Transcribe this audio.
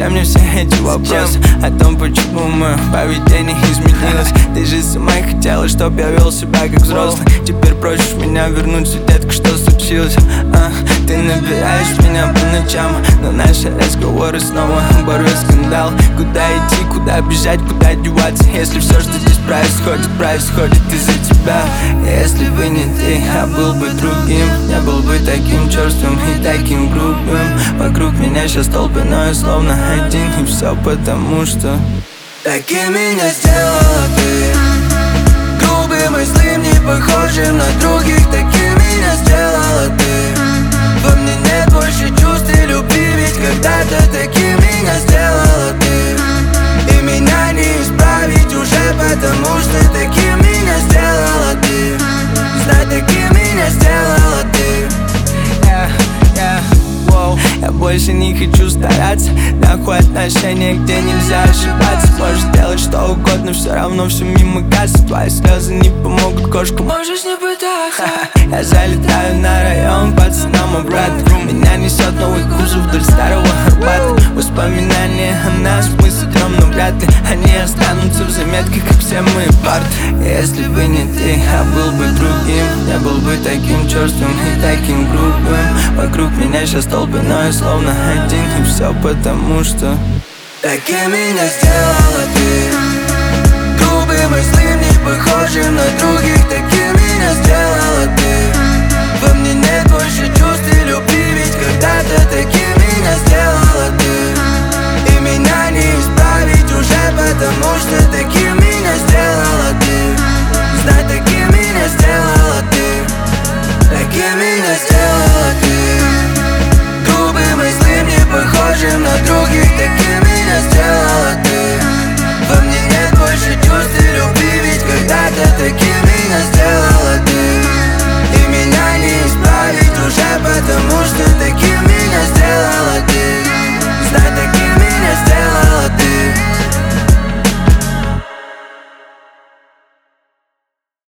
Зачем мне все эти вопросы о том, почему мое поведение изменилось? Ты же сама хотела, чтоб я вел себя как взрослый. Теперь просишь меня вернуть, детка, что случилось? Ты набираешь меня по ночам, но наши разговоры снова оборвет скандал. Куда идти, куда бежать, куда деваться, если все, что здесь происходит из-за тебя? Если бы не ты, я был бы другим, не был бы таким черствым и таким грубым. Вокруг меня сейчас толпы, но я словно один, и все потому что таким меня сделала ты. Грубым и злым, не похожим на других. Таким меня сделала ты. Во мне нет больше чувств и любви, ведь когда-то таким меня сделала ты. И меня не исправить уже, потому что таким меня сделала ты. Знай, таким меня сделала ты. Я больше не хочу стараться. Нахуй отношения, где нельзя ошибаться. Можешь делать что угодно, все равно все мимо кассы. Твои слезы не помогут кошку, можешь не пытаться. Я залетаю на район к пацанам обратно. Меня несет новый кузов вдоль старого Арбата. Воспоминания о нас, мы сотрем, но вряд ли они останутся в заметках, как все мои парты. Если бы не ты, я был бы другим, не был бы таким черствым и таким грубым. Вокруг меня сейчас толпы, но я словно один, и все потому что таким меня сделала ты. Грубым и злым,